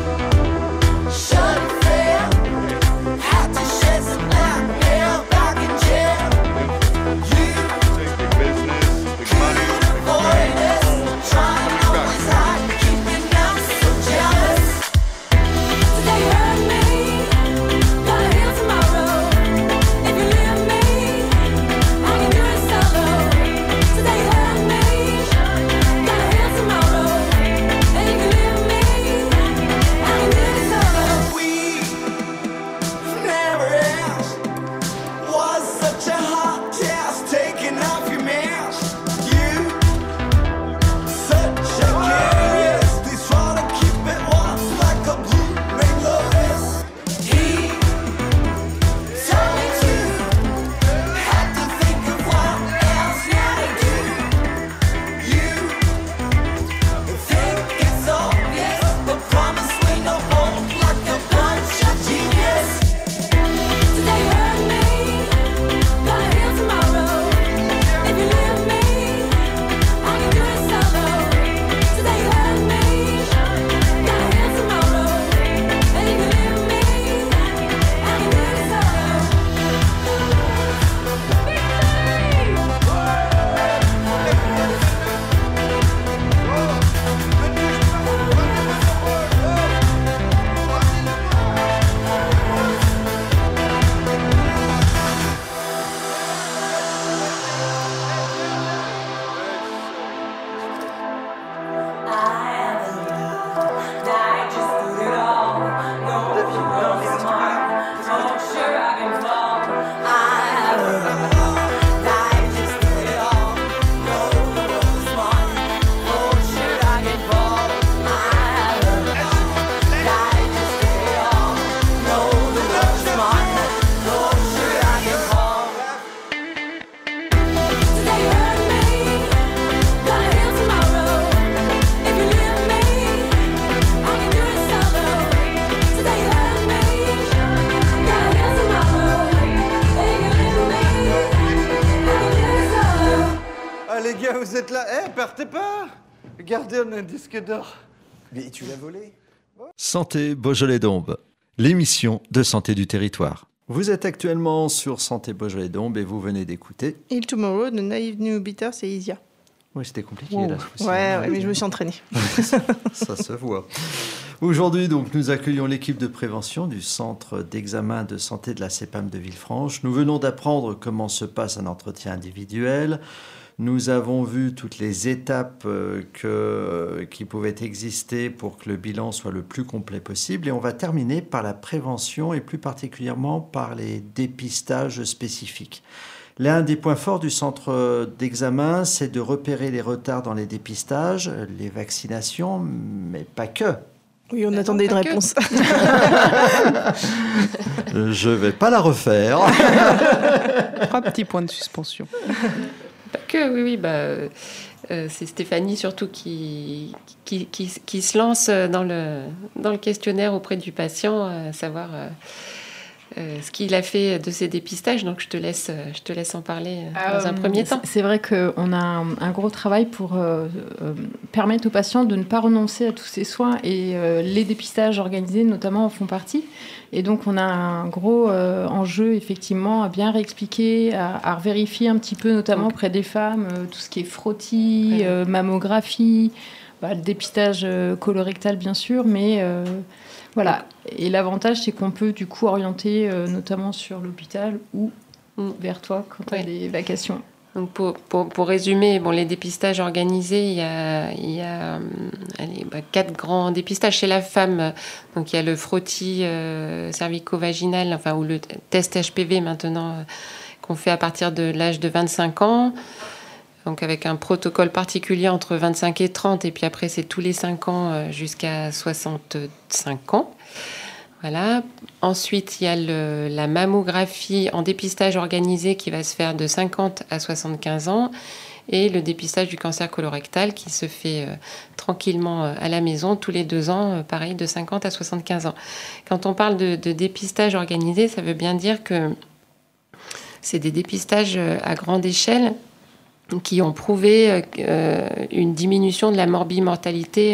shut it down. Had to shed some blackmail back in jail. You couldn't avoid us. Trying to always hide, keeping us so jealous. Today you hurt me, gonna heal tomorrow. If you leave me, I can do it solo. Today you hurt me, gonna heal tomorrow. And if you leave me, I can do it solo. We never asked. Was such a hot task taking off your mask. You such a curious. They try to keep it warm like a blooming lotus. He told me to had to think of what else now to do. You think it's obvious, but promise we no hold like a bunch of genius. Today you hurt me, gonna heal tomorrow. If you leave me, I can do it solo. Today you hurt me, gonna heal tomorrow. And if you leave me, I can do it solo. Ah les gars, vous êtes là. Partez pas. Regardez, on a un disque d'or. Mais tu l'as volé? Santé Beaujolais d'Ombre, l'émission de santé du territoire. Vous êtes actuellement sur Santé Beaujolais d'Ombre et vous venez d'écouter. Il Tomorrow de Naive New Bitter, c'est Isia. Oui, c'était compliqué Wow. là. Ouais, mais je me suis entraînée. Ça se voit. Aujourd'hui, donc, nous accueillons l'équipe de prévention du Centre d'examen de santé de la CEPAM de Villefranche. Nous venons d'apprendre comment se passe un entretien individuel. Nous avons vu toutes les étapes qui pouvaient exister pour que le bilan soit le plus complet possible. Et on va terminer par la prévention et plus particulièrement par les dépistages spécifiques. L'un des points forts du centre d'examen, c'est de repérer les retards dans les dépistages, les vaccinations, mais pas que. Oui, on attendait une réponse. Je ne vais pas la refaire. 3 petits points de suspension. Pas que, oui. C'est Stéphanie surtout qui se lance dans le questionnaire auprès du patient, à savoir ce qu'il a fait de ces dépistages. Donc, je te laisse en parler dans un premier temps. C'est vrai qu'on a un gros travail pour permettre aux patients de ne pas renoncer à tous ces soins et les dépistages organisés notamment en font partie. Et donc on a un gros enjeu effectivement à bien réexpliquer, à vérifier un petit peu notamment auprès des femmes tout ce qui est frottis, mammographie, le dépistage colorectal bien sûr, mais voilà. Et l'avantage c'est qu'on peut du coup orienter notamment sur l'hôpital ou vers toi quand tu as des vacations. Donc pour résumer, les dépistages organisés, il y a 4 grands dépistages chez la femme. Donc il y a le frottis cervico-vaginal, ou le test HPV maintenant, qu'on fait à partir de l'âge de 25 ans. Donc avec un protocole particulier entre 25 et 30, et puis après c'est tous les 5 ans jusqu'à 65 ans. Voilà. Ensuite, il y a la mammographie en dépistage organisé qui va se faire de 50 à 75 ans et le dépistage du cancer colorectal qui se fait tranquillement à la maison tous les 2 ans, pareil, de 50 à 75 ans. Quand on parle de dépistage organisé, ça veut bien dire que c'est des dépistages à grande échelle qui ont prouvé une diminution de la morbimortalité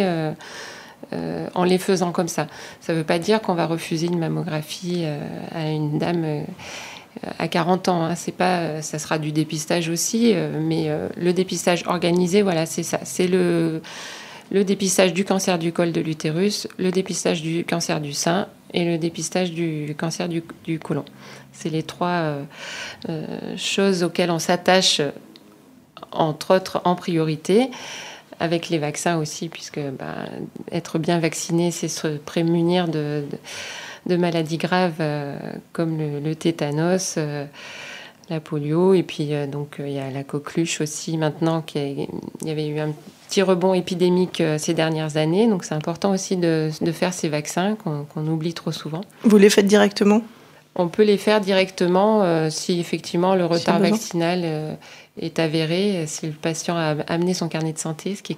en les faisant comme ça. Ça ne veut pas dire qu'on va refuser une mammographie à une dame à 40 ans. Hein. C'est pas, ça sera du dépistage aussi, mais le dépistage organisé, voilà, c'est ça. C'est le dépistage du cancer du col de l'utérus, le dépistage du cancer du sein et le dépistage du cancer du côlon. C'est les 3 choses auxquelles on s'attache, entre autres, en priorité. Avec les vaccins aussi, puisque être bien vacciné, c'est se prémunir de maladies graves comme le tétanos, la polio, et puis donc il y a la coqueluche aussi maintenant, il y avait eu un petit rebond épidémique ces dernières années, donc c'est important aussi de faire ces vaccins qu'on oublie trop souvent. Vous les faites directement ? On peut les faire directement si effectivement le retard vaccinal est avéré, si le patient a amené son carnet de santé, ce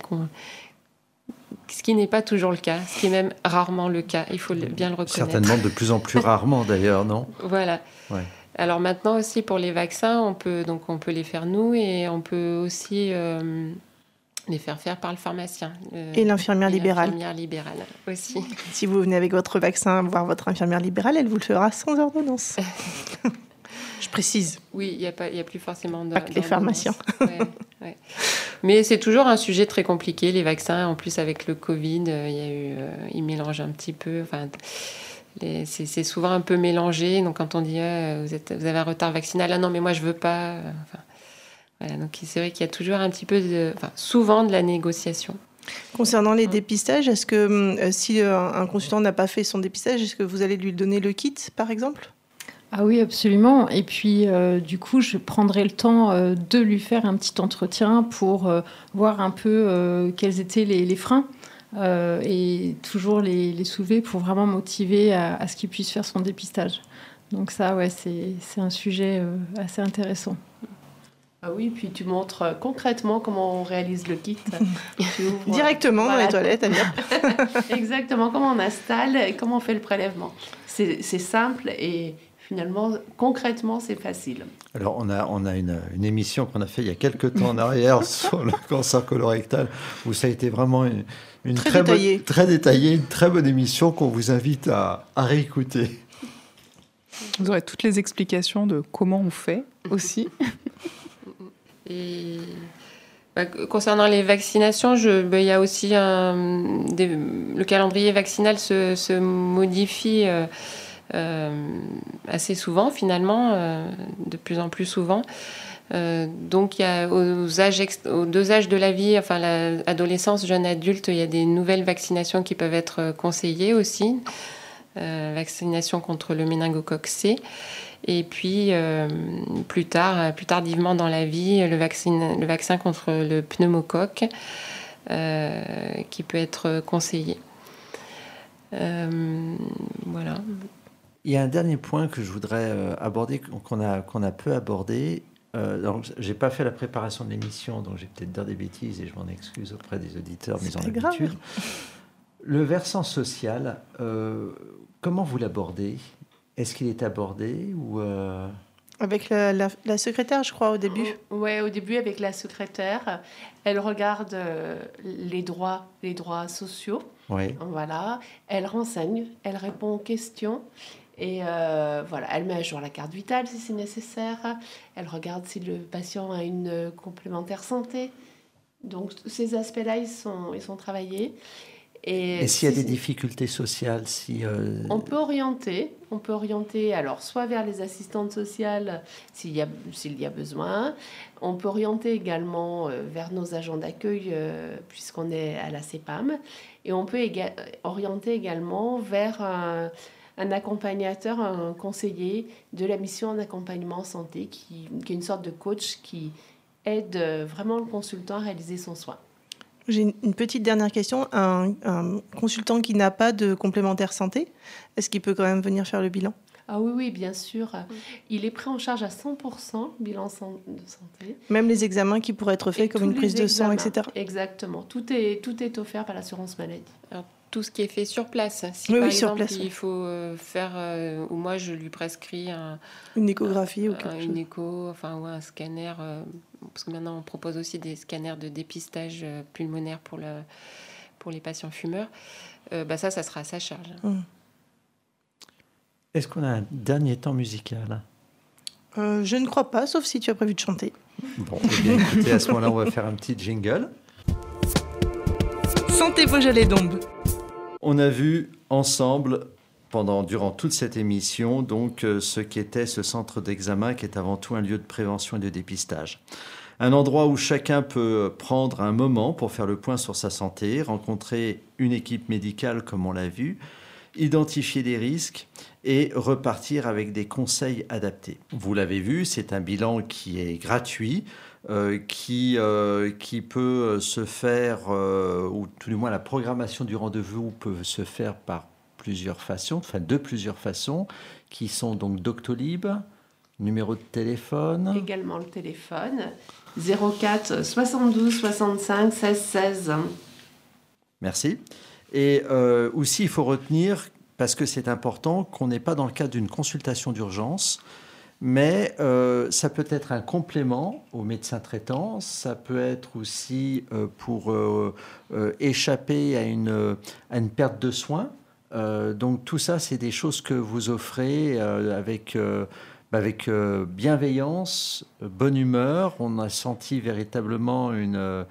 qui n'est pas toujours le cas, ce qui est même rarement le cas, il faut bien le reconnaître. Certainement de plus en plus rarement d'ailleurs, non ? Voilà. Ouais. Alors maintenant aussi pour les vaccins, on peut les faire nous et on peut aussi les faire par le pharmacien. Et l'infirmière libérale. L'infirmière libérale aussi. Si vous venez avec votre vaccin voir votre infirmière libérale, elle vous le fera sans ordonnance. Je précise. Oui, il y a plus forcément pas que les pharmaciens. Ouais. Mais c'est toujours un sujet très compliqué, les vaccins. En plus, avec le Covid, ils mélangent un petit peu. Enfin, c'est souvent un peu mélangé. Donc, quand on dit vous avez un retard vaccinal, non, mais moi, je veux pas. Voilà, donc, c'est vrai qu'il y a toujours un petit peu souvent de la négociation. Concernant les dépistages, est-ce que si un consultant n'a pas fait son dépistage, est-ce que vous allez lui donner le kit, par exemple ? Ah oui, absolument. Et puis, du coup, je prendrai le temps de lui faire un petit entretien pour voir un peu quels étaient les freins et toujours les soulever pour vraiment motiver à ce qu'il puisse faire son dépistage. Donc ça, ouais, c'est un sujet assez intéressant. Ah oui, puis tu montres concrètement comment on réalise le kit. Tu ouvres, directement dans les toilettes, à dire. Exactement, comment on installe et comment on fait le prélèvement. C'est simple et finalement, concrètement, c'est facile. Alors, on a une émission qu'on a fait il y a quelques temps en arrière sur le cancer colorectal, où ça a été vraiment une très détaillée, une très bonne émission qu'on vous invite à réécouter. Vous aurez toutes les explications de comment on fait aussi. Et concernant les vaccinations, il y a aussi le calendrier vaccinal se modifie assez souvent, finalement, de plus en plus souvent. Donc, il y a aux 2 âges de la vie, enfin l'adolescence, jeune adulte, il y a des nouvelles vaccinations qui peuvent être conseillées aussi. Vaccination contre le méningocoque C. Et puis, plus tardivement dans la vie, le vaccin contre le pneumocoque qui peut être conseillé. Voilà. Il y a un dernier point que je voudrais aborder, qu'on a peu abordé. Je n'ai pas fait la préparation de l'émission, donc j'ai peut-être dire des bêtises et je m'en excuse auprès des auditeurs, mais en habitude. Le versant social, comment vous l'abordez ? Est-ce qu'il est abordé ou Avec la secrétaire, je crois, au début. Ouais, au début avec la secrétaire, elle regarde les droits sociaux. Oui. Voilà, elle renseigne, elle répond aux questions et voilà, elle met à jour la carte vitale si c'est nécessaire. Elle regarde si le patient a une complémentaire santé. Donc ces aspects-là, ils sont travaillés. Et s'il y a des difficultés sociales, on peut orienter alors soit vers les assistantes sociales s'il y a besoin. On peut orienter également vers nos agents d'accueil puisqu'on est à la CEPAM. Et on peut orienter également vers un accompagnateur, un conseiller de la mission en accompagnement santé qui est une sorte de coach qui aide vraiment le consultant à réaliser son soin. J'ai une petite dernière question. Un consultant qui n'a pas de complémentaire santé, est-ce qu'il peut quand même venir faire le bilan ? Ah oui, bien sûr. Il est pris en charge à 100%, bilan de santé. Même les examens qui pourraient être faits, comme une prise de sang, etc. Exactement. Tout est offert par l'assurance maladie. Alors, tout ce qui est fait sur place. Si Oui, par oui, sur exemple, place, oui. il faut faire, ou moi je lui prescris Une échographie ou quelque une chose. écho, ou un scanner, parce que maintenant on propose aussi des scanners de dépistage pulmonaire pour les patients fumeurs. Ça sera à sa charge. Est-ce qu'on a un dernier temps musical ? Je ne crois pas, sauf si tu as prévu de chanter. Bon, eh bien, écoutez, à ce moment-là, on va faire un petit jingle. Santé Beaujolais-Dombes. On a vu ensemble, durant toute cette émission, donc, ce qu'était ce centre d'examen, qui est avant tout un lieu de prévention et de dépistage. Un endroit où chacun peut prendre un moment pour faire le point sur sa santé, rencontrer une équipe médicale, comme on l'a vu, identifier des risques et repartir avec des conseils adaptés. Vous l'avez vu, c'est un bilan qui est gratuit, qui peut se faire, ou tout du moins la programmation du rendez-vous peut se faire par de plusieurs façons, qui sont donc Doctolib, numéro de téléphone. Également le téléphone, 04 72 65 16 16. Merci. Et aussi, il faut retenir, parce que c'est important, qu'on n'est pas dans le cadre d'une consultation d'urgence, mais ça peut être un complément au médecin traitant, ça peut être aussi pour échapper à une perte de soins. Donc tout ça, c'est des choses que vous offrez avec bienveillance, bonne humeur. On a senti véritablement une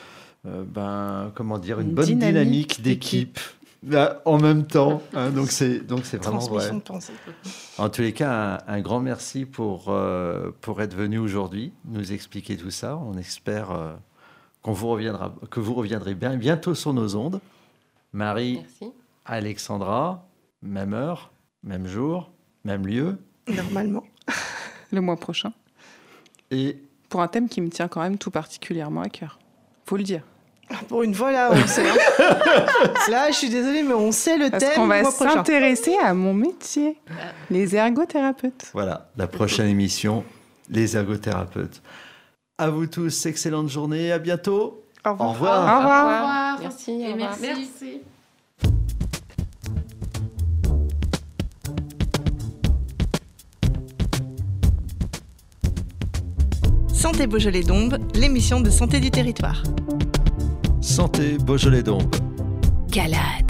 bonne dynamique d'équipe. En même temps, hein, donc c'est vraiment vrai. Transmission de pensée. En tous les cas, un grand merci pour être venu aujourd'hui, nous expliquer tout ça. On espère que vous reviendrez bientôt sur nos ondes. Marie, Merci. Alexandra, même heure, même jour, même lieu. Normalement. Le mois prochain. Et Pour un thème qui me tient quand même tout particulièrement à cœur. Faut le dire. Pour une fois, là, on sait. Hein. Là, je suis désolée, mais on sait le Parce thème. qu'on va le mois prochain. s'intéresser à mon métier, les ergothérapeutes. voilà, la prochaine émission, les ergothérapeutes. À vous tous, excellente journée, à bientôt. Au revoir. Au revoir. Au revoir. Au revoir. Merci. Et Au revoir. merci. Santé Beaujolais-Dombes, l'émission de santé du territoire. Santé Beaujolais-Dombes. Calade.